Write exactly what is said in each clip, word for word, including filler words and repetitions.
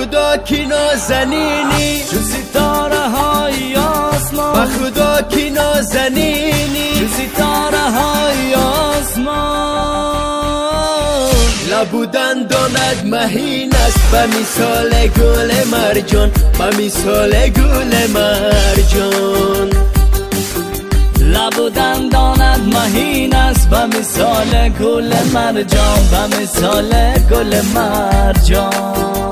خدا کی نازنینی چو ستاره های آسمان، به خدا کی نازنینی چو ستاره های آسمان. لبودن داند مهین است به مثال گل مرجان، به مثال گل مرجان. لبودن داند مهین است به مثال گل مرجان، به مثال گل مرجان.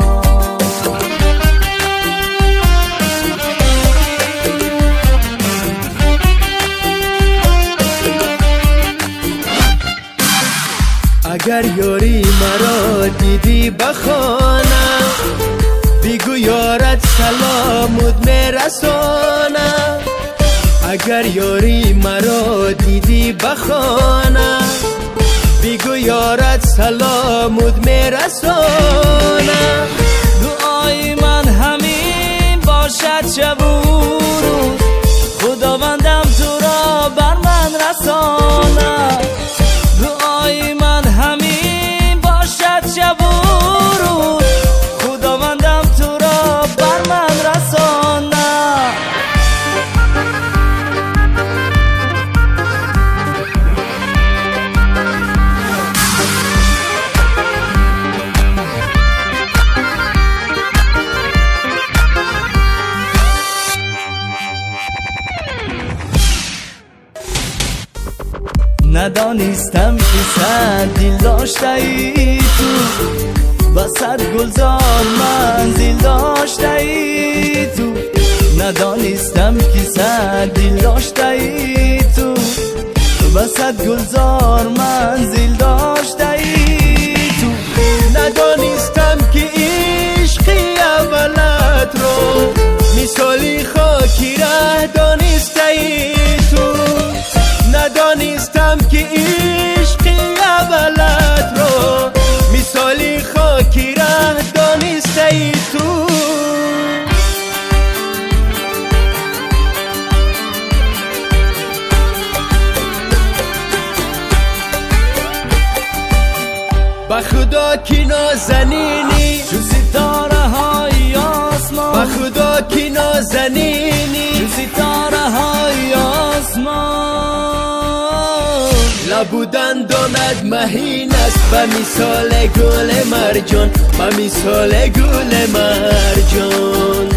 اگر یاری مرا دیدی بخوانم، بگو یارت سلامت میرسانم. اگر یاری مرا دیدی بخوانم، بگو یارت سلامت میرسانم. دعای من همین باشد شب و روز، خداوندم تو را بر من رسانم. دعای من همین باشد شب و روز، خداوندم تو را بر من رسانم. ندانستم که صد دل داشته ای تو، با صد گلزار منزل داشته ای تو. ندانستم که صد دل داشته ای تو، با صد گلزار منزل داشته ای تو. ندانستم که عشقی اولت رو مثالی خاکی ره دانسته ای تو. ندانستم که عشقی اولت رو مثالی خاکی ره دانسته ای تو. به خدا کی نازنینی چو ستاره های آسمان، به خدا کی نازنینی چو ستاره های آسمان. لبودن داند مهین است به مثال گل مرجان، به مثال گل مرجان.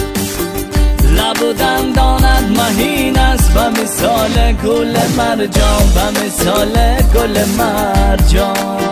لبودن داند مهین است به مثال گل مرجان، به مثال گل مرجان.